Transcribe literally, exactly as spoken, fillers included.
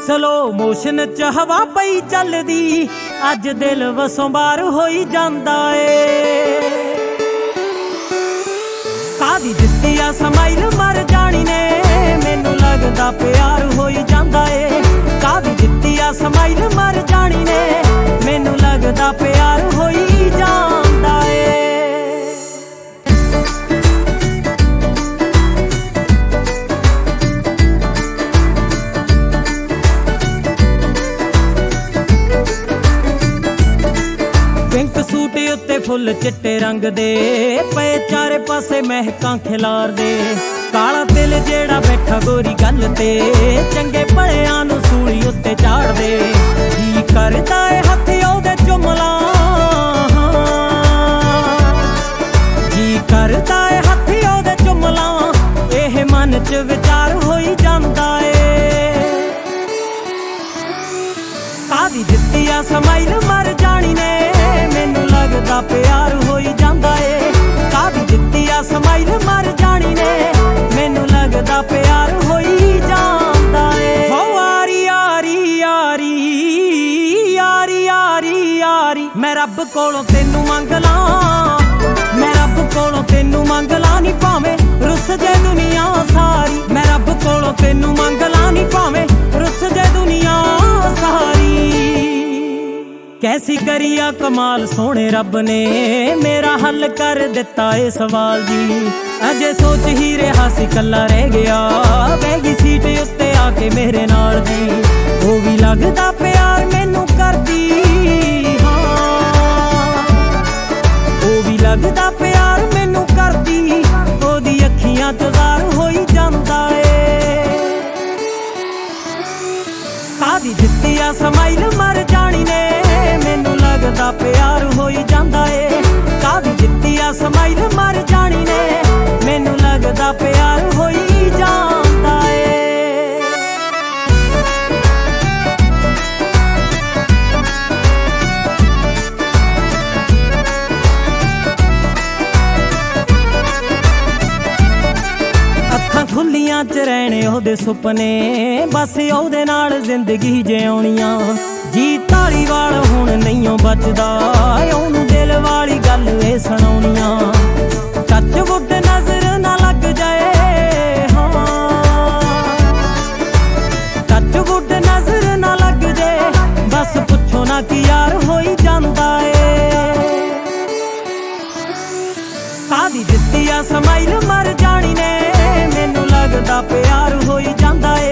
Slow motion ਚ ਹਵਾ ਪਈ ਚੱਲਦੀ, ਅੱਜ ਦਿਲ ਵਸੋਂ ਬਾਹਰ ਹੋਈ ਜਾਂਦਾ ਏ। ਕਾਦੀ ਦਿੱਤੀ ਆ ਸਮਾਈਲ ਮਰ ਜਾਣੀ ਨੇ, ਮੈਨੂੰ ਲੱਗਦਾ ਪਿਆਰ ਹੋਈ ਜਾਂਦਾ ਏ। ਕਾਦੀ ਦਿੱਤੀ ਆ ਸਮਾਈਲ ਮਰ ਜਾਣੀ ਨੇ, ਮੈਨੂੰ ਲੱਗਦਾ ਪਿਆਰ ਹੋਈ ਜਾਂਦਾ ਏ। ਪਿੰਕ ਸੂਟ ਉੱਤੇ ਫੁੱਲ ਚਿੱਟੇ ਰੰਗ ਦੇ, ਪਏ ਚਾਰੇ ਪਾਸੇ ਮਹਿਕਾਂ ਖਿਲਾਰਦੇ। ਕਾਲਾ ਦਿਲ ਜਿਹੜਾ ਬੈਠਾ ਗੋਰੀ ਗੱਲ ਤੇ, ਚੰਗੇ ਭਲਿਆਂ ਨੂੰ ਸੂਲੀ ਉੱਤੇ ਝਾੜਦੇ। ਜੀ ਕਰਦਾ ਏ ਹੱਥ ਉਹਦੇ ਚੁੰਮ ਲਾਂ, ਜੀ ਕਰਦਾ ਏ ਹੱਥ ਉਹਦੇ ਚੁੰਮ ਲਾਂ, ਇਹ ਮਨ ਚ ਵਿਚਾਰ ਹੋਈ ਜਾਂਦਾ ਏ। ਕਾਦੀ ਦਿੱਤੀ ਆ ਸਮਾਈਲ ਮਰ ਜਾਣੀ ਨੇ, ਮੈਨੂੰ ਲੱਗਦਾ ਪਿਆਰ ਹੋਈ ਜਾਂਦਾ ਏ। ਕਾਦੀ ਦਿੱਤੀ ਆ ਸਮਾਈਲ ਮਰ ਜਾਣੀ ਨੇ, ਮੈਨੂੰ ਲੱਗਦਾ ਪਿਆਰ ਹੋਈ ਜਾਂਦਾ ਏ। ਹੋ ਯਾਰੀ ਯਾਰੀ ਯਾਰੀ ਯਾਰੀ ਯਾਰੀ ਯਾਰੀ, ਮੈਂ ਰੱਬ ਕੋਲੋਂ ਤੈਨੂੰ ਮੰਗ ਲਾਂ, ਮੈਂ ਰੱਬ ਕੋਲੋਂ ਤੈਨੂੰ ਮੰਗ ਲਾਂ ਨੀ, ਭਾਵੇਂ ਰੁੱਸ ਜੇ ਦੁਨੀਆ ਸਾਰੀ। ਮੈਂ ਰੱਬ ਕੋਲੋਂ ਤੈਨੂੰ ਮੰਗ ਲਾਂ ਨੀ, ਭਾਵੇਂ ਰੁੱਸ ਜੇ ਦੁਨੀਆ ਸਾਰੀ। ਕੈਸੀ ਕਰੀਆ ਕਮਾਲ ਸੋਹਣੇ ਰੱਬ ਨੇ, ਮੇਰਾ ਹੱਲ ਕਰ ਦਿੱਤਾ ਏ ਸਵਾਲ ਜੀ। ਅਜੇ ਸੋਚ ਹੀ ਰਿਹਾ ਸੀ ਕੱਲਾ ਰਹਿ ਗਿਆ, ਬਹਿ ਗਈ ਸੀਟ ਉੱਤੇ ਆ ਕੇ ਮੇਰੇ ਨਾਲ ਜੀ। ਉਹ ਵੀ ਲੱਗਦਾ ਪਿਆਰ ਮੈਨੂੰ ਕਰਦੀ, ਹਾਂ ਉਹ ਵੀ ਲੱਗਦਾ ਪਿਆਰ ਮੈਨੂੰ ਕਰਦੀ। ਉਹਦੀ ਅੱਖੀਆਂ ਚ ਜ਼ਾਰ ਹੋਈ ਜਾਂਦਾ ਏ। ਕਾਦੀ ਦਿੱਤੀ ਆ ਸਮਾਈਲ ਮਰ ਜਾਣੀ ਨੇ, ਮੈਨੂੰ ਲੱਗਦਾ ਪਿਆਰ ਹੋਈ ਜਾਂਦਾ ਏ। ਕਾਦੀ ਦਿੱਤੀ ਆ ਸਮਾਈਲ ਮਰ ਜਾਣੀ ਨੇ, ਮੈਨੂੰ ਲੱਗਦਾ ਪਿਆਰ ਹੋਈ ਜਾਂਦਾ ਏ। ਅੱਖਾਂ ਖੁੱਲੀਆਂ ਚ ਰਹਿਣੇ ਉਹਦੇ ਸੁਪਨੇ, ਬਸ ਉਹਦੇ ਨਾਲ ਜ਼ਿੰਦਗੀ ਜਿਉਣੀਆਂ। ਜੀ ਧਾਲੀਵਾਲ ਹੁਣ ਨਹੀਂਓ ਬਚਦਾ, ਉਹਨੂੰ ਦਿਲ ਵਾਲੀ ਗੱਲ ਏ ਸੁਣਾਉਣੀਆਂ। ਟੱਚ ਵੁੱਡ ਨਜ਼ਰ ਨਾ ਲੱਗ ਜਾਏ, ਹਾਂ ਟੱਚ ਵੁੱਡ ਨਜ਼ਰ ਨਾ ਲੱਗ ਜਾਏ, ਬਸ ਪੁੱਛੋ ਨਾ ਕਿ ਯਾਰ ਹੋਈ ਜਾਂਦਾ ਏ। ਕਾਦੀ ਦਿੱਤੀ ਆ ਸਮਾਈਲ ਮਰ ਜਾਣੀ ਨੇ, ਮੈਨੂੰ ਲੱਗਦਾ ਪਿਆਰ ਹੋਈ ਜਾਂਦਾ ਏ।